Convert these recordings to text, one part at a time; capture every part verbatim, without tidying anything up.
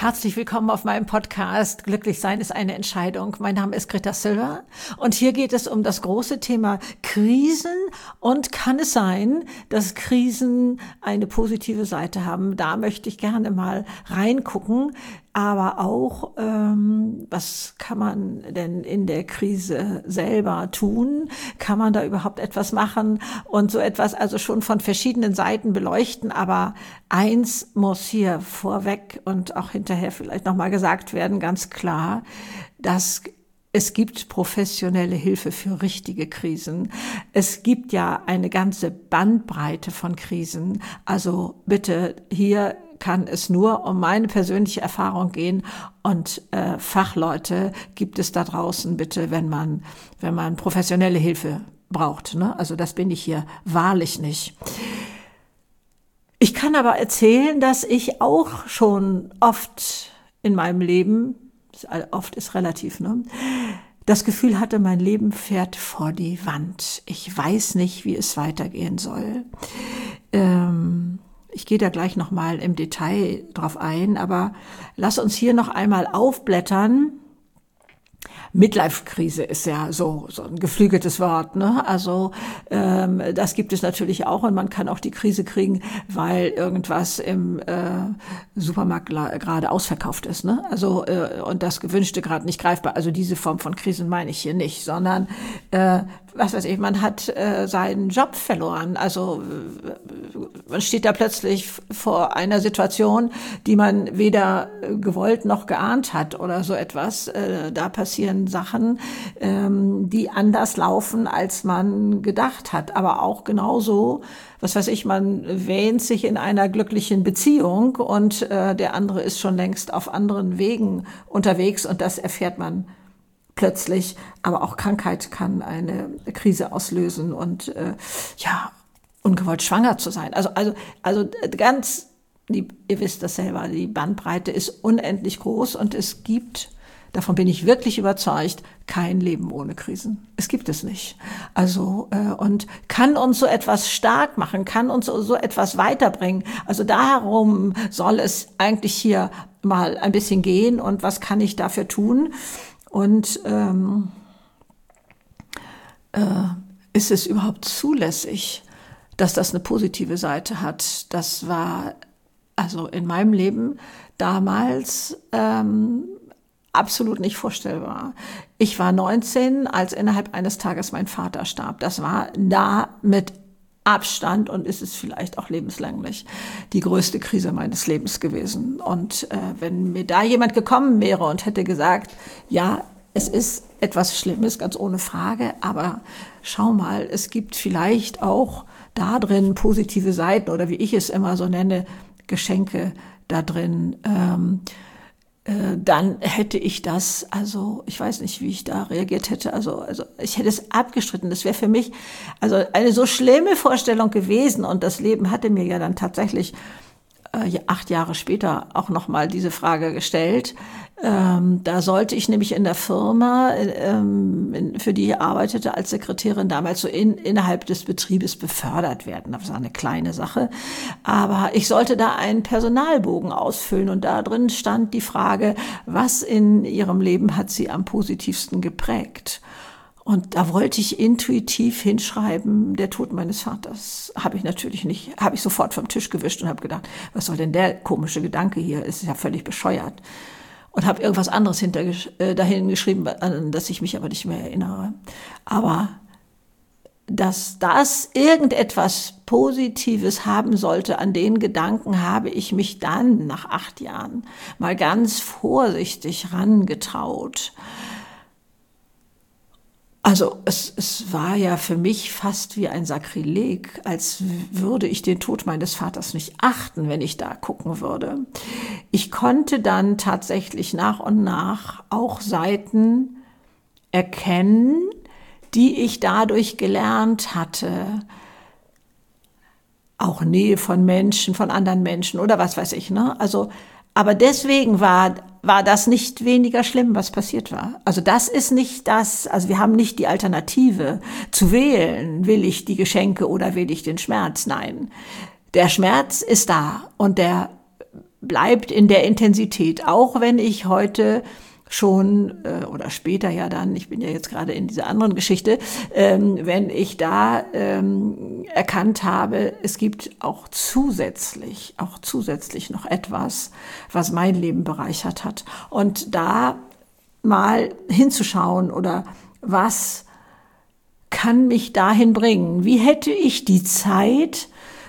Herzlich willkommen auf meinem Podcast Glücklich sein ist eine Entscheidung. Mein Name ist Greta Silver und hier geht es um das große Thema Krisen und kann es sein, dass Krisen eine positive Seite haben? Da möchte ich gerne mal reingucken, aber auch, ähm, was kann man denn in der Krise selber tun? Kann man da überhaupt etwas machen und so etwas also schon von verschiedenen Seiten beleuchten? Aber eins muss hier vorweg und auch hinterher vielleicht nochmal gesagt werden, ganz klar, dass es gibt professionelle Hilfe für richtige Krisen. Es gibt ja eine ganze Bandbreite von Krisen. Also bitte, hier kann es nur um meine persönliche Erfahrung gehen und äh, Fachleute gibt es da draußen bitte, wenn man wenn man professionelle Hilfe braucht. Ne? Also das bin ich hier wahrlich nicht. Ich kann aber erzählen, dass ich auch schon oft in meinem Leben, oft ist relativ, ne, das Gefühl hatte, mein Leben fährt vor die Wand. Ich weiß nicht, wie es weitergehen soll. Ähm, ich gehe da gleich noch mal im Detail drauf ein, aber lass uns hier noch einmal aufblättern. Midlife-Krise ist ja so so ein geflügeltes Wort, ne? Also ähm, das gibt es natürlich auch und man kann auch die Krise kriegen, weil irgendwas im äh, Supermarkt gerade ausverkauft ist, ne? Also äh, und das Gewünschte gerade nicht greifbar. Also diese Form von Krisen meine ich hier nicht, sondern äh, was weiß ich, man hat äh, seinen Job verloren. Also äh, man steht da plötzlich vor einer Situation, die man weder gewollt noch geahnt hat oder so etwas. Äh, da passieren Sachen, ähm, die anders laufen, als man gedacht hat. Aber auch genauso, was weiß ich, man wähnt sich in einer glücklichen Beziehung und äh, der andere ist schon längst auf anderen Wegen unterwegs und das erfährt man plötzlich. Aber auch Krankheit kann eine Krise auslösen und äh, ja, ungewollt schwanger zu sein. Also, also, also ganz, die, ihr wisst das selber, die Bandbreite ist unendlich groß und es gibt, davon bin ich wirklich überzeugt, kein Leben ohne Krisen. Es gibt es nicht. Also äh, und kann uns so etwas stark machen, kann uns so, so etwas weiterbringen. Also darum soll es eigentlich hier mal ein bisschen gehen und was kann ich dafür tun? Und ähm, äh, ist es überhaupt zulässig, dass das eine positive Seite hat? Das war also in meinem Leben damals ähm, absolut nicht vorstellbar. Ich war neunzehn, als innerhalb eines Tages mein Vater starb. Das war da mit Abstand und ist es vielleicht auch lebenslänglich die größte Krise meines Lebens gewesen. Und äh, wenn mir da jemand gekommen wäre und hätte gesagt, ja, es ist etwas Schlimmes, ganz ohne Frage, aber schau mal, es gibt vielleicht auch da drin positive Seiten oder wie ich es immer so nenne, Geschenke da drin. Ähm, äh, dann hätte ich das, also ich weiß nicht, wie ich da reagiert hätte. Also, also ich hätte es abgestritten. Das wäre für mich also eine so schlimme Vorstellung gewesen. Und das Leben hatte mir ja dann tatsächlich äh, acht Jahre später auch nochmal diese Frage gestellt. Ähm, da sollte ich nämlich in der Firma, ähm, in, für die ich arbeitete als Sekretärin, damals so in, innerhalb des Betriebes befördert werden. Das war eine kleine Sache. Aber ich sollte da einen Personalbogen ausfüllen und da drin stand die Frage, was in ihrem Leben hat sie am positivsten geprägt? Und da wollte ich intuitiv hinschreiben, der Tod meines Vaters. Habe ich natürlich nicht, habe ich sofort vom Tisch gewischt und habe gedacht, was soll denn der komische Gedanke hier? Ist ja völlig bescheuert. Und habe irgendwas anderes hinter, äh, dahin geschrieben, an das ich mich aber nicht mehr erinnere. Aber dass das irgendetwas Positives haben sollte, an den Gedanken habe ich mich dann nach acht Jahren mal ganz vorsichtig rangetraut. Also es, es war ja für mich fast wie ein Sakrileg, als würde ich den Tod meines Vaters nicht achten, wenn ich da gucken würde. Ich konnte dann tatsächlich nach und nach auch Seiten erkennen, die ich dadurch gelernt hatte. Auch Nähe von Menschen, von anderen Menschen oder was weiß ich, ne? Also, aber deswegen war war das nicht weniger schlimm, was passiert war. Also das ist nicht das, also wir haben nicht die Alternative zu wählen, will ich die Geschenke oder will ich den Schmerz? Nein, der Schmerz ist da und der bleibt in der Intensität, auch wenn ich heute schon äh, oder später ja dann, ich bin ja jetzt gerade in dieser anderen Geschichte, ähm, wenn ich da ähm, erkannt habe, es gibt auch zusätzlich, auch zusätzlich noch etwas, was mein Leben bereichert hat. Und da mal hinzuschauen oder was kann mich dahin bringen? Wie hätte ich die Zeit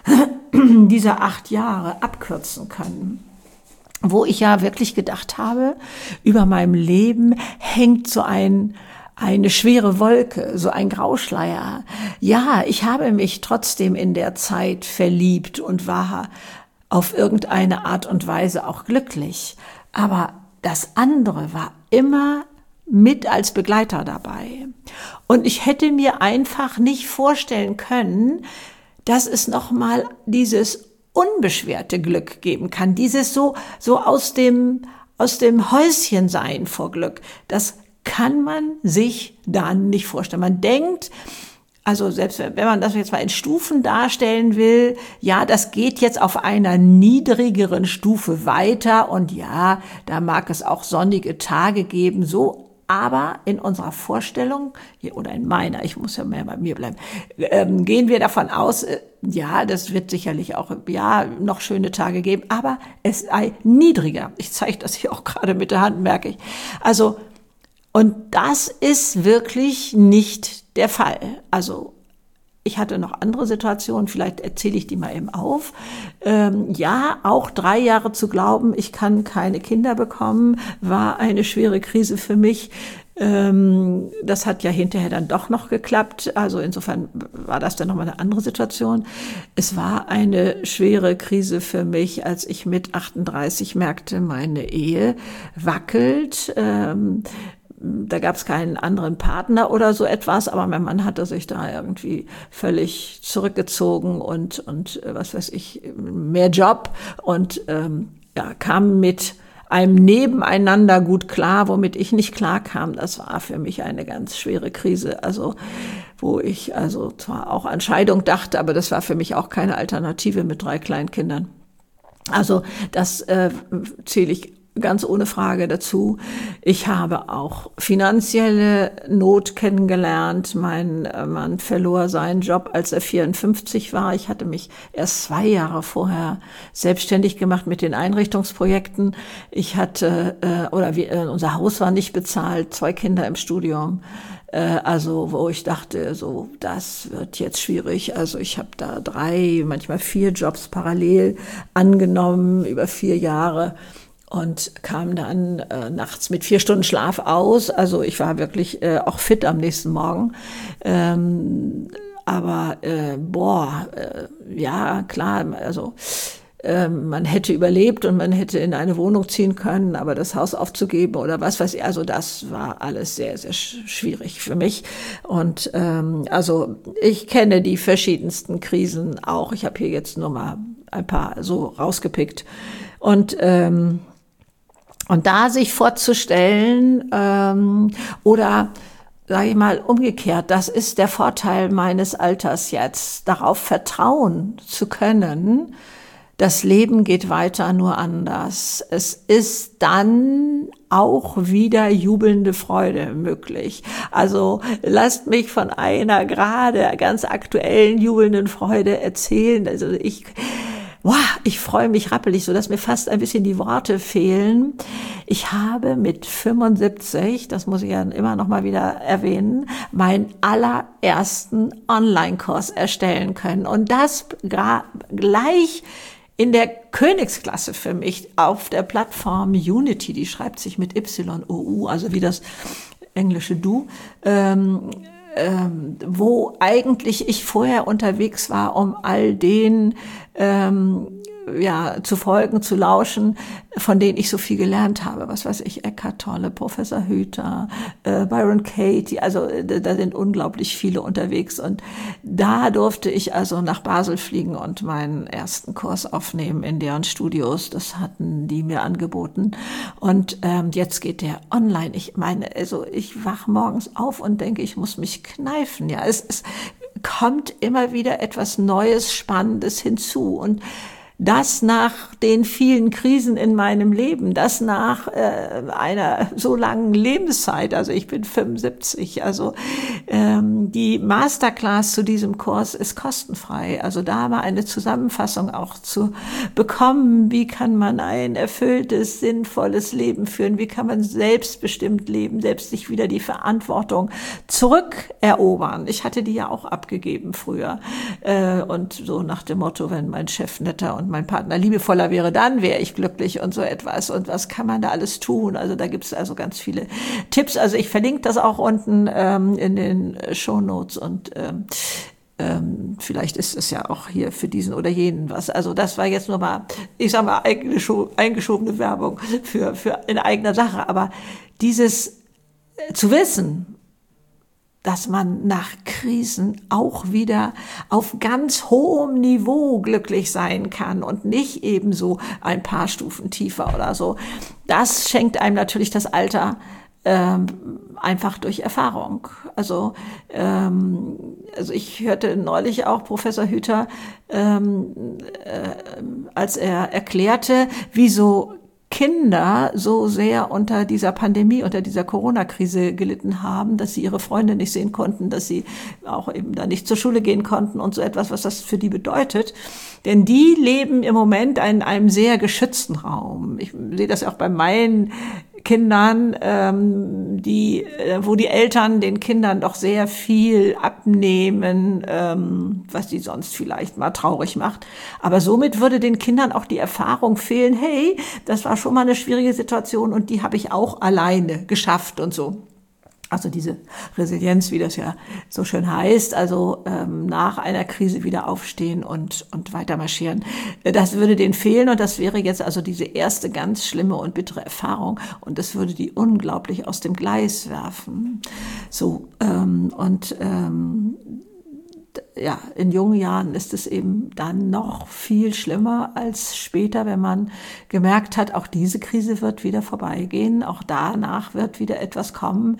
dieser acht Jahre abkürzen können? Wo ich ja wirklich gedacht habe, über meinem Leben hängt so ein, eine schwere Wolke, so ein Grauschleier. Ja, ich habe mich trotzdem in der Zeit verliebt und war auf irgendeine Art und Weise auch glücklich. Aber das andere war immer mit als Begleiter dabei. Und ich hätte mir einfach nicht vorstellen können, dass es nochmal dieses unbeschwerte Glück geben kann, dieses so, so aus dem, aus dem Häuschen sein vor Glück. Das kann man sich dann nicht vorstellen. Man denkt, also selbst wenn man das jetzt mal in Stufen darstellen will, ja, das geht jetzt auf einer niedrigeren Stufe weiter und ja, da mag es auch sonnige Tage geben, so. Aber in unserer Vorstellung, oder in meiner, ich muss ja mehr bei mir bleiben, ähm, gehen wir davon aus, äh, ja, das wird sicherlich auch, ja, noch schöne Tage geben, aber es sei niedriger. Ich zeige das hier auch gerade mit der Hand, merke ich. Also, und das ist wirklich nicht der Fall. Also, ich hatte noch andere Situationen, vielleicht erzähle ich die mal eben auf. Ähm, ja, auch drei Jahre zu glauben, ich kann keine Kinder bekommen, war eine schwere Krise für mich. Ähm, das hat ja hinterher dann doch noch geklappt. Also insofern war das dann nochmal eine andere Situation. Es war eine schwere Krise für mich, als ich mit achtunddreißig merkte, meine Ehe wackelt. Ähm, Da gab es keinen anderen Partner oder so etwas, aber mein Mann hatte sich da irgendwie völlig zurückgezogen und, und was weiß ich, mehr Job und ähm, ja, kam mit einem Nebeneinander gut klar, womit ich nicht klar kam. Das war für mich eine ganz schwere Krise, also wo ich also zwar auch an Scheidung dachte, aber das war für mich auch keine Alternative mit drei kleinen Kindern. Also das äh, zähle ich ganz ohne Frage dazu. Ich habe auch finanzielle Not kennengelernt. Mein Mann verlor seinen Job, als er vierundfünfzig war. Ich hatte mich erst zwei Jahre vorher selbstständig gemacht mit den Einrichtungsprojekten. Ich hatte, äh, oder wir, äh, unser Haus war nicht bezahlt, zwei Kinder im Studium. Äh, also wo ich dachte, so das wird jetzt schwierig. Also ich habe da drei, manchmal vier Jobs parallel angenommen über vier Jahre. Und kam dann äh, nachts mit vier Stunden Schlaf aus. Also ich war wirklich äh, auch fit am nächsten Morgen. Ähm, aber äh, boah, äh, ja klar, also äh, man hätte überlebt und man hätte in eine Wohnung ziehen können, aber das Haus aufzugeben oder was weiß ich, also das war alles sehr, sehr schwierig für mich. Und ähm, also ich kenne die verschiedensten Krisen auch. Ich habe hier jetzt nur mal ein paar so rausgepickt. Und ähm, Und da sich vorzustellen ähm, oder, sage ich mal, umgekehrt, das ist der Vorteil meines Alters jetzt, darauf vertrauen zu können, das Leben geht weiter, nur anders. Es ist dann auch wieder jubelnde Freude möglich. Also lasst mich von einer gerade ganz aktuellen jubelnden Freude erzählen. Also ich... Wow, ich freue mich rappelig, so dass mir fast ein bisschen die Worte fehlen. Ich habe mit fünfundsiebzig, das muss ich ja immer noch mal wieder erwähnen, meinen allerersten Online-Kurs erstellen können. Und das gleich in der Königsklasse für mich auf der Plattform Unity, die schreibt sich mit Y O U, also wie das englische Du, ähm, Ähm, wo eigentlich ich vorher unterwegs war, um all den ähm, ja zu folgen, zu lauschen, von denen ich so viel gelernt habe. Was weiß ich, Eckhart Tolle, Professor Hüther, äh, Byron Katie, also äh, da sind unglaublich viele unterwegs. Und da durfte ich also nach Basel fliegen und meinen ersten Kurs aufnehmen in deren Studios. Das hatten die mir angeboten. Und ähm, jetzt geht der online. Ich meine, also ich wach morgens auf und denke, ich muss mich kneifen. Ja, es, es kommt immer wieder etwas Neues, Spannendes hinzu. Und Das nach den vielen Krisen in meinem Leben, das nach äh, einer so langen Lebenszeit, also ich bin fünfundsiebzig, also ähm, die Masterclass zu diesem Kurs ist kostenfrei. Also da war eine Zusammenfassung auch zu bekommen, wie kann man ein erfülltes, sinnvolles Leben führen, wie kann man selbstbestimmt leben, selbst sich wieder die Verantwortung zurückerobern. Ich hatte die ja auch abgegeben früher äh, und so nach dem Motto, wenn mein Chef netter und mein Partner liebevoller wäre, dann wäre ich glücklich und so etwas. Und was kann man da alles tun? Also da gibt es also ganz viele Tipps. Also ich verlinke das auch unten ähm, in den Shownotes und ähm, ähm, vielleicht ist es ja auch hier für diesen oder jenen was. Also das war jetzt nur mal, ich sag mal, eingeschobene Werbung für, für in eigener Sache. Aber dieses äh, zu wissen, dass man nach Krisen auch wieder auf ganz hohem Niveau glücklich sein kann und nicht eben so ein paar Stufen tiefer oder so. Das schenkt einem natürlich das Alter ähm, einfach durch Erfahrung. Also, ähm, also ich hörte neulich auch Professor Hüther, ähm, äh, als er erklärte, wieso Kinder so sehr unter dieser Pandemie, unter dieser Corona-Krise gelitten haben, dass sie ihre Freunde nicht sehen konnten, dass sie auch eben da nicht zur Schule gehen konnten und so etwas, was das für die bedeutet. Denn die leben im Moment in einem sehr geschützten Raum. Ich sehe das auch bei meinen Kindern, ähm, die, äh, wo die Eltern den Kindern doch sehr viel abnehmen, ähm, was die sonst vielleicht mal traurig macht. Aber somit würde den Kindern auch die Erfahrung fehlen, hey, das war schon mal eine schwierige Situation und die habe ich auch alleine geschafft und so. Also diese Resilienz, wie das ja so schön heißt, also ähm, nach einer Krise wieder aufstehen und und weiter marschieren. Das würde denen fehlen und das wäre jetzt also diese erste ganz schlimme und bittere Erfahrung und das würde die unglaublich aus dem Gleis werfen. So ähm, und ähm, ja, in jungen Jahren ist es eben dann noch viel schlimmer als später, wenn man gemerkt hat, auch diese Krise wird wieder vorbeigehen, auch danach wird wieder etwas kommen.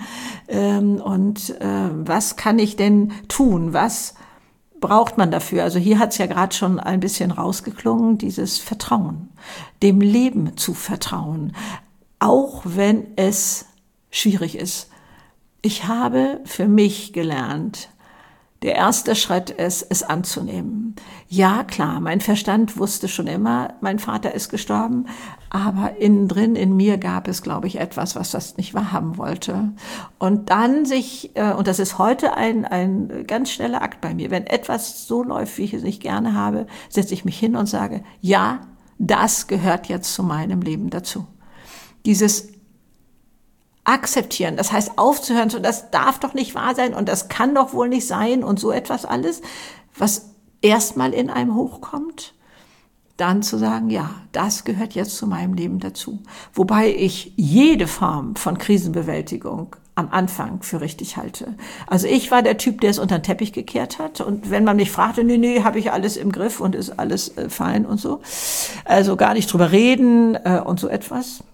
Und was kann ich denn tun? Was braucht man dafür? Also hier hat es ja gerade schon ein bisschen rausgeklungen, dieses Vertrauen, dem Leben zu vertrauen, auch wenn es schwierig ist. Ich habe für mich gelernt, der erste Schritt ist, es anzunehmen. Ja, klar, mein Verstand wusste schon immer, mein Vater ist gestorben, aber innen drin in mir gab es, glaube ich, etwas, was das nicht wahrhaben wollte. Und dann sich, und das ist heute ein, ein ganz schneller Akt bei mir, wenn etwas so läuft, wie ich es nicht gerne habe, setze ich mich hin und sage, ja, das gehört jetzt zu meinem Leben dazu. Dieses akzeptieren, das heißt aufzuhören, so das darf doch nicht wahr sein und das kann doch wohl nicht sein und so etwas alles, was erstmal in einem hochkommt, dann zu sagen, ja, das gehört jetzt zu meinem Leben dazu. Wobei ich jede Form von Krisenbewältigung am Anfang für richtig halte. Also ich war der Typ, der es unter den Teppich gekehrt hat und wenn man mich fragte, nee, nee, habe ich alles im Griff und ist alles äh, fein und so, also gar nicht drüber reden äh, und so etwas.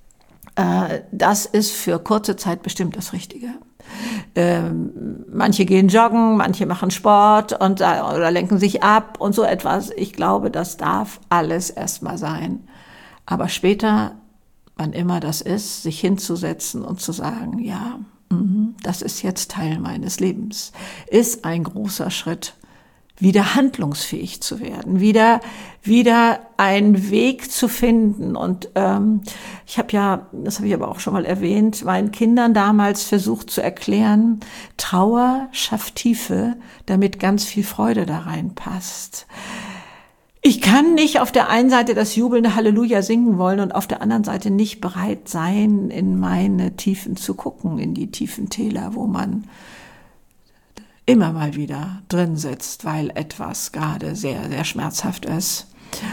Das ist für kurze Zeit bestimmt das Richtige. Ähm, manche gehen joggen, manche machen Sport und oder lenken sich ab und so etwas. Ich glaube, das darf alles erstmal sein. Aber später, wann immer das ist, sich hinzusetzen und zu sagen, ja, das ist jetzt Teil meines Lebens, ist ein großer Schritt, wieder handlungsfähig zu werden, wieder wieder einen Weg zu finden. Und ähm, ich habe ja, das habe ich aber auch schon mal erwähnt, meinen Kindern damals versucht zu erklären, Trauer schafft Tiefe, damit ganz viel Freude da reinpasst. Ich kann nicht auf der einen Seite das jubelnde Halleluja singen wollen und auf der anderen Seite nicht bereit sein, in meine Tiefen zu gucken, in die tiefen Täler, wo man immer mal wieder drin sitzt, weil etwas gerade sehr, sehr schmerzhaft ist.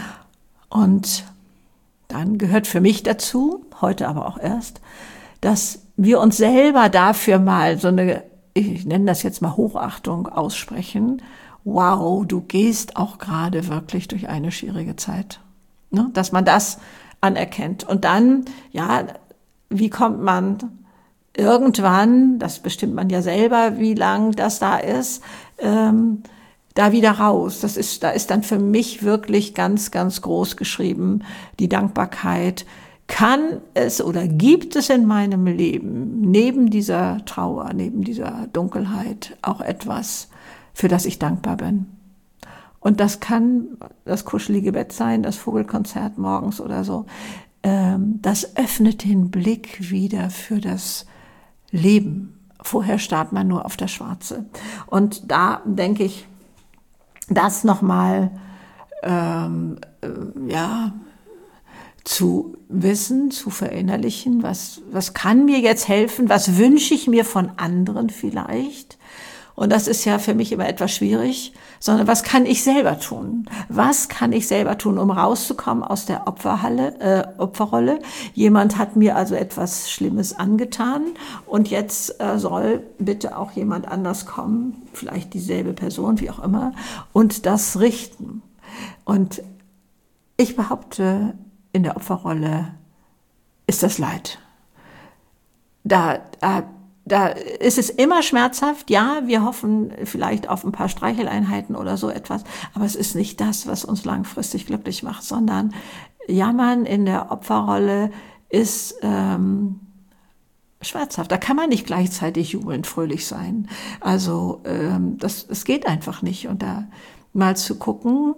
Und dann gehört für mich dazu, heute aber auch erst, dass wir uns selber dafür mal so eine, ich nenne das jetzt mal Hochachtung aussprechen. Wow, du gehst auch gerade wirklich durch eine schwierige Zeit. Ne? Dass man das anerkennt. Und dann, ja, wie kommt man irgendwann, das bestimmt man ja selber, wie lang das da ist, ähm, da wieder raus. Das ist, da ist dann für mich wirklich ganz, ganz groß geschrieben, die Dankbarkeit. Kann es oder gibt es in meinem Leben neben dieser Trauer, neben dieser Dunkelheit auch etwas, für das ich dankbar bin? Und das kann das kuschelige Bett sein, das Vogelkonzert morgens oder so. Das öffnet den Blick wieder für das Leben. Vorher starrt man nur auf das Schwarze. Und da denke ich, das nochmal ähm, äh, ja, zu wissen, zu verinnerlichen, was, was kann mir jetzt helfen, was wünsche ich mir von anderen vielleicht. Und das ist ja für mich immer etwas schwierig, sondern was kann ich selber tun? Was kann ich selber tun, um rauszukommen aus der Opferhalle, äh, Opferrolle? Jemand hat mir also etwas Schlimmes angetan und jetzt äh, soll bitte auch jemand anders kommen, vielleicht dieselbe Person, wie auch immer, und das richten. Und ich behaupte, in der Opferrolle ist das Leid. Da, da Da ist es immer schmerzhaft. Ja, wir hoffen vielleicht auf ein paar Streicheleinheiten oder so etwas, aber es ist nicht das, was uns langfristig glücklich macht, sondern Jammern in der Opferrolle ist ähm, schmerzhaft. Da kann man nicht gleichzeitig jubelnd fröhlich sein. Also ähm, das, das geht einfach nicht. Und da mal zu gucken,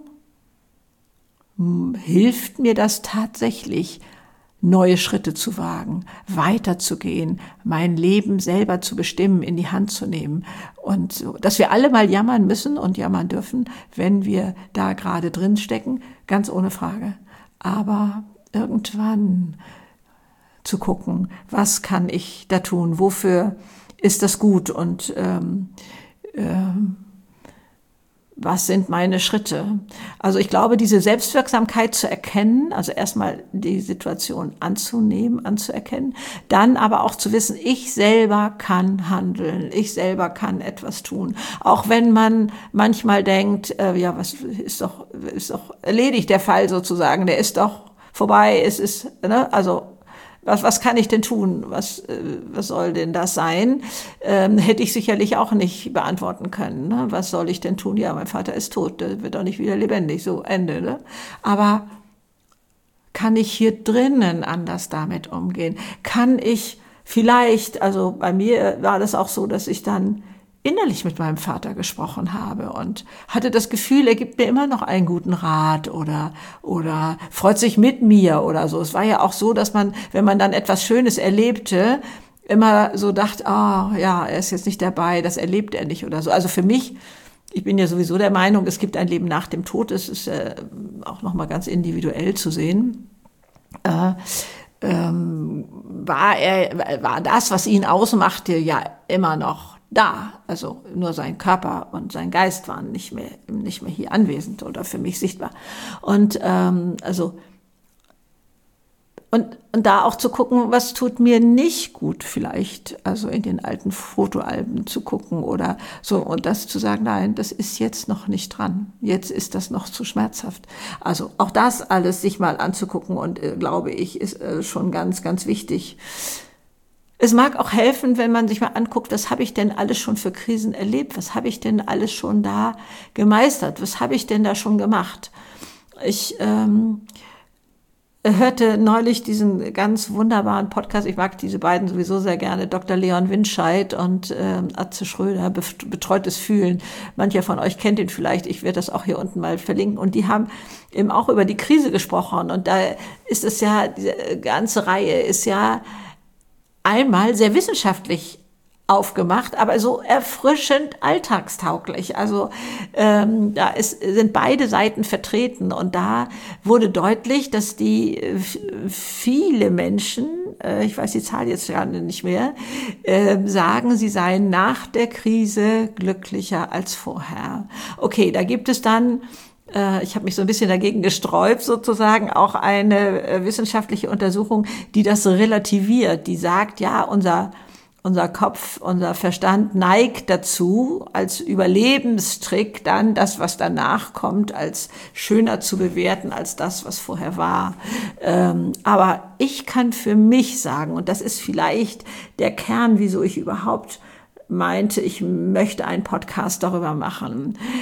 hilft mir das tatsächlich, neue Schritte zu wagen, weiterzugehen, mein Leben selber zu bestimmen, in die Hand zu nehmen. Und so, dass wir alle mal jammern müssen und jammern dürfen, wenn wir da gerade drin stecken, ganz ohne Frage. Aber irgendwann zu gucken, was kann ich da tun, wofür ist das gut und ähm, ähm, was sind meine Schritte? Also ich glaube, diese Selbstwirksamkeit zu erkennen, also erstmal die Situation anzunehmen, anzuerkennen, dann aber auch zu wissen, ich selber kann handeln, ich selber kann etwas tun. Auch wenn man manchmal denkt, äh, ja, was ist doch, ist doch erledigt, der Fall sozusagen, der ist doch vorbei, es ist, ne, also Was, was kann ich denn tun? Was, äh, was soll denn das sein? Ähm, hätte ich sicherlich auch nicht beantworten können. Ne? Was soll ich denn tun? Ja, mein Vater ist tot, der wird doch nicht wieder lebendig. So, Ende. Ne? Aber kann ich hier drinnen anders damit umgehen? Kann ich vielleicht, also bei mir war das auch so, dass ich dann innerlich mit meinem Vater gesprochen habe und hatte das Gefühl, er gibt mir immer noch einen guten Rat oder, oder freut sich mit mir oder so. Es war ja auch so, dass man, wenn man dann etwas Schönes erlebte, immer so dachte, ah, oh, ja, er ist jetzt nicht dabei, das erlebt er nicht oder so. Also für mich, ich bin ja sowieso der Meinung, es gibt ein Leben nach dem Tod. Es ist äh, auch nochmal ganz individuell zu sehen. Äh, ähm, war er, war das, was ihn ausmachte, ja immer noch da, also nur sein Körper und sein Geist waren nicht mehr nicht mehr hier anwesend oder für mich sichtbar. Und ähm, also und und da auch zu gucken, was tut mir nicht gut vielleicht, also in den alten Fotoalben zu gucken oder so und das zu sagen, nein, das ist jetzt noch nicht dran, jetzt ist das noch zu schmerzhaft. Also auch das alles sich mal anzugucken und äh, glaube ich, ist äh, schon ganz, ganz wichtig. Es mag auch helfen, wenn man sich mal anguckt, was habe ich denn alles schon für Krisen erlebt? Was habe ich denn alles schon da gemeistert? Was habe ich denn da schon gemacht? Ich ähm, hörte neulich diesen ganz wunderbaren Podcast. Ich mag diese beiden sowieso sehr gerne. Doktor Leon Winscheid und ähm, Atze Schröder, Betreutes Fühlen. Mancher von euch kennt ihn vielleicht. Ich werde das auch hier unten mal verlinken. Und die haben eben auch über die Krise gesprochen. Und da ist es ja, diese ganze Reihe ist ja einmal sehr wissenschaftlich aufgemacht, aber so erfrischend alltagstauglich. Also ähm, da ist, sind beide Seiten vertreten und da wurde deutlich, dass die äh, viele Menschen, äh, ich weiß die Zahl jetzt gerade nicht mehr, äh, sagen, sie seien nach der Krise glücklicher als vorher. Okay, da gibt es dann, ich habe mich so ein bisschen dagegen gesträubt, sozusagen, auch eine wissenschaftliche Untersuchung, die das relativiert, die sagt, ja, unser, unser Kopf, unser Verstand neigt dazu, als Überlebenstrick dann das, was danach kommt, als schöner zu bewerten als das, was vorher war. Aber ich kann für mich sagen, und das ist vielleicht der Kern, wieso ich überhaupt meinte, ich möchte einen Podcast darüber machen.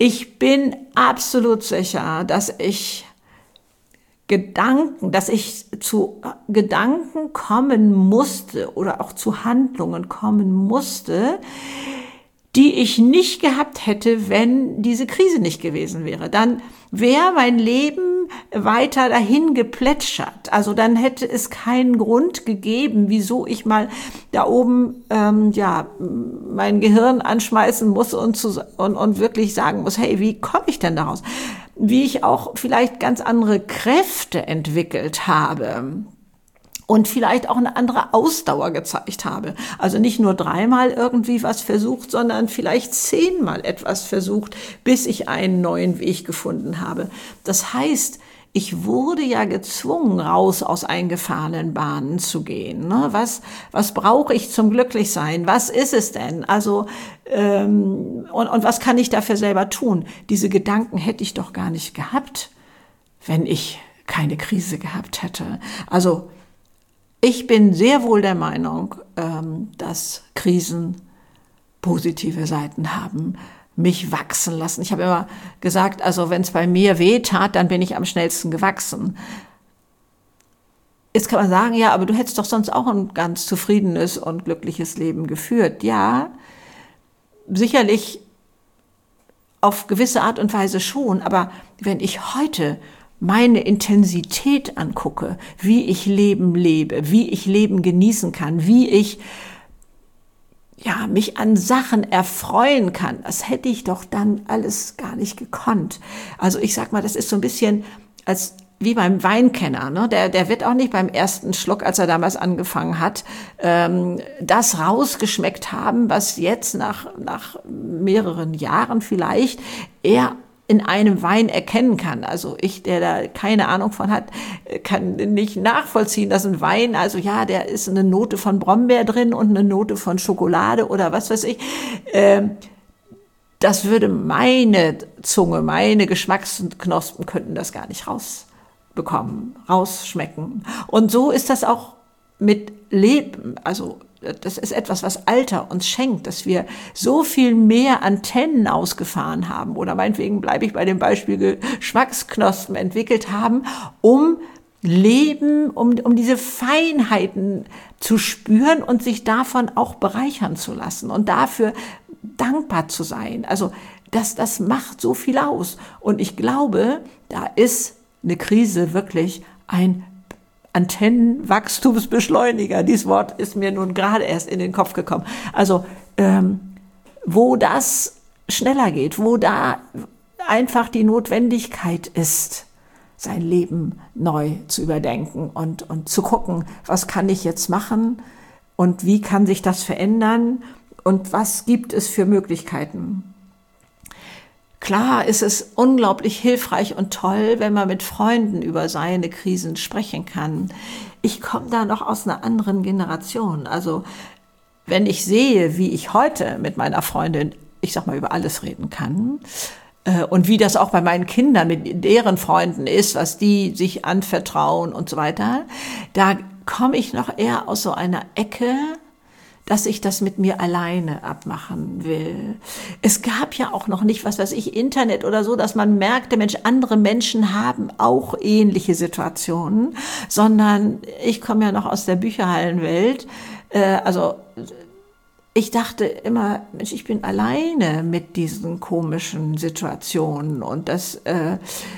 Ich bin absolut sicher, dass ich Gedanken, dass ich zu Gedanken kommen musste oder auch zu Handlungen kommen musste, die ich nicht gehabt hätte, wenn diese Krise nicht gewesen wäre. Dann wäre mein Leben weiter dahin geplätschert. Also dann hätte es keinen Grund gegeben, wieso ich mal da oben ähm, ja mein Gehirn anschmeißen muss und, zu, und, und wirklich sagen muss, hey, wie komme ich denn daraus? Wie ich auch vielleicht ganz andere Kräfte entwickelt habe. Und vielleicht auch eine andere Ausdauer gezeigt habe. Also nicht nur dreimal irgendwie was versucht, sondern vielleicht zehnmal etwas versucht, bis ich einen neuen Weg gefunden habe. Das heißt, ich wurde ja gezwungen, raus aus eingefahrenen Bahnen zu gehen. Ne? Was, was brauche ich zum Glücklichsein? Was ist es denn? Also ähm, und, und was kann ich dafür selber tun? Diese Gedanken hätte ich doch gar nicht gehabt, wenn ich keine Krise gehabt hätte. Also ich bin sehr wohl der Meinung, dass Krisen positive Seiten haben, mich wachsen lassen. Ich habe immer gesagt, also wenn es bei mir weh tat, dann bin ich am schnellsten gewachsen. Jetzt kann man sagen, ja, aber du hättest doch sonst auch ein ganz zufriedenes und glückliches Leben geführt. Ja, sicherlich auf gewisse Art und Weise schon, aber wenn ich heute meine Intensität angucke, wie ich Leben lebe, wie ich Leben genießen kann, wie ich ja, mich an Sachen erfreuen kann, das hätte ich doch dann alles gar nicht gekonnt. Also ich sag mal, das ist so ein bisschen als wie beim Weinkenner, ne? Der, der wird auch nicht beim ersten Schluck, als er damals angefangen hat, ähm, das rausgeschmeckt haben, was jetzt nach, nach mehreren Jahren vielleicht er in einem Wein erkennen kann. Also ich, der da keine Ahnung von hat, kann nicht nachvollziehen, dass ein Wein, also ja, der ist eine Note von Brombeer drin und eine Note von Schokolade oder was weiß ich. Das würde meine Zunge, meine Geschmacksknospen könnten das gar nicht rausbekommen, rausschmecken. Und so ist das auch mit Leben, also das ist etwas, was Alter uns schenkt, dass wir so viel mehr Antennen ausgefahren haben oder meinetwegen bleibe ich bei dem Beispiel Geschmacksknospen entwickelt haben, um Leben, um, um diese Feinheiten zu spüren und sich davon auch bereichern zu lassen und dafür dankbar zu sein. Also das, das macht so viel aus. Und ich glaube, da ist eine Krise wirklich ein Antennenwachstumsbeschleuniger. Dieses Wort ist mir nun gerade erst in den Kopf gekommen. Also ähm, wo das schneller geht, wo da einfach die Notwendigkeit ist, sein Leben neu zu überdenken und, und zu gucken, was kann ich jetzt machen und wie kann sich das verändern und was gibt es für Möglichkeiten. Klar ist es unglaublich hilfreich und toll, wenn man mit Freunden über seine Krisen sprechen kann. Ich komme da noch aus einer anderen Generation. Also wenn ich sehe, wie ich heute mit meiner Freundin, ich sag mal, über alles reden kann äh, und wie das auch bei meinen Kindern mit deren Freunden ist, was die sich anvertrauen und so weiter, da komme ich noch eher aus so einer Ecke, dass ich das mit mir alleine abmachen will. Es gab ja auch noch nicht, was weiß ich, Internet oder so, dass man merkte, Mensch, andere Menschen haben auch ähnliche Situationen, sondern ich komme ja noch aus der Bücherhallenwelt. Äh, also ich dachte immer, Mensch, ich bin alleine mit diesen komischen Situationen und das äh,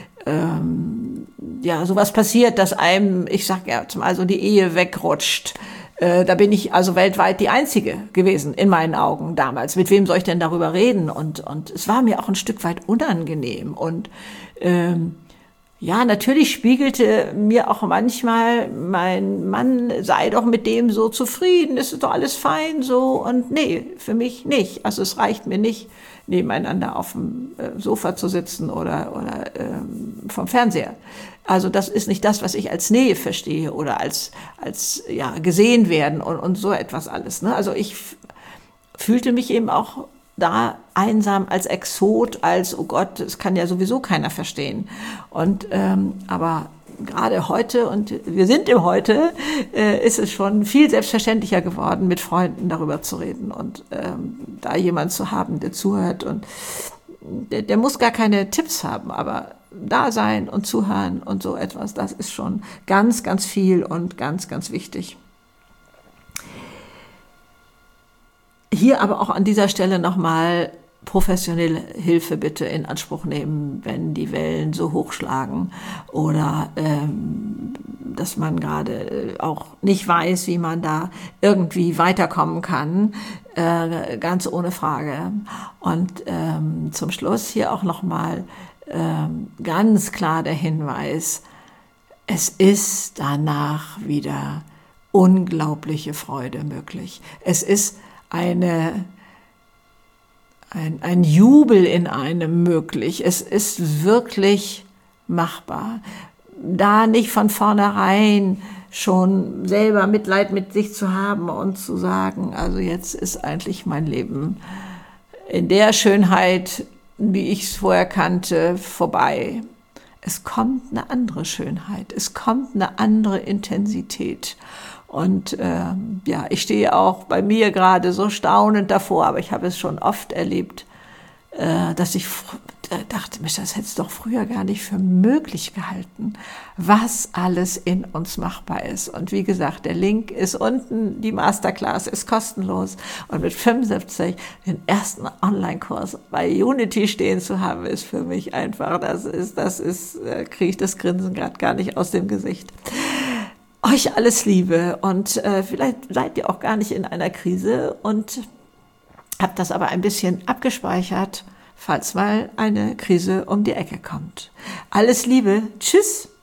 ähm, ja, sowas passiert, dass einem, ich sag ja, also die Ehe wegrutscht. Da bin ich also weltweit die Einzige gewesen, in meinen Augen damals. Mit wem soll ich denn darüber reden? Und, und es war mir auch ein Stück weit unangenehm. Und ähm, ja, natürlich spiegelte mir auch manchmal mein Mann, sei doch mit dem so zufrieden, ist doch alles fein so. Und nee, für mich nicht. Also es reicht mir nicht, nebeneinander auf dem Sofa zu sitzen oder, oder ähm, vom Fernseher. Also das ist nicht das, was ich als Nähe verstehe oder als, als ja, gesehen werden und, und so etwas alles. Ne? Also ich f- fühlte mich eben auch da einsam als Exot, als, oh Gott, das kann ja sowieso keiner verstehen. Und ähm, aber gerade heute, und wir sind im Heute, äh, ist es schon viel selbstverständlicher geworden, mit Freunden darüber zu reden und ähm, da jemand zu haben, der zuhört und der, der muss gar keine Tipps haben, aber da sein und zuhören und so etwas, das ist schon ganz, ganz viel und ganz, ganz wichtig. Hier aber auch an dieser Stelle nochmal professionelle Hilfe bitte in Anspruch nehmen, wenn die Wellen so hochschlagen oder ähm, dass man gerade auch nicht weiß, wie man da irgendwie weiterkommen kann, äh, ganz ohne Frage. Und ähm, zum Schluss hier auch nochmal ähm, ganz klar der Hinweis, es ist danach wieder unglaubliche Freude möglich. Es ist eine Ein, ein Jubel in einem möglich. Es ist wirklich machbar. Da nicht von vornherein schon selber Mitleid mit sich zu haben und zu sagen, also jetzt ist eigentlich mein Leben in der Schönheit, wie ich es vorher kannte, vorbei. Es kommt eine andere Schönheit, es kommt eine andere Intensität. Und ähm, ja, ich stehe auch bei mir gerade so staunend davor, aber ich habe es schon oft erlebt, äh, dass ich fr- dachte, Mensch, das hätte es doch früher gar nicht für möglich gehalten, was alles in uns machbar ist. Und wie gesagt, der Link ist unten, die Masterclass ist kostenlos. Und mit fünfundsiebzig den ersten Online-Kurs bei Unity stehen zu haben, ist für mich einfach, das ist, das ist, äh, kriege ich das Grinsen gerade gar nicht aus dem Gesicht. Euch alles Liebe und äh, vielleicht seid ihr auch gar nicht in einer Krise und habt das aber ein bisschen abgespeichert, falls mal eine Krise um die Ecke kommt. Alles Liebe, tschüss!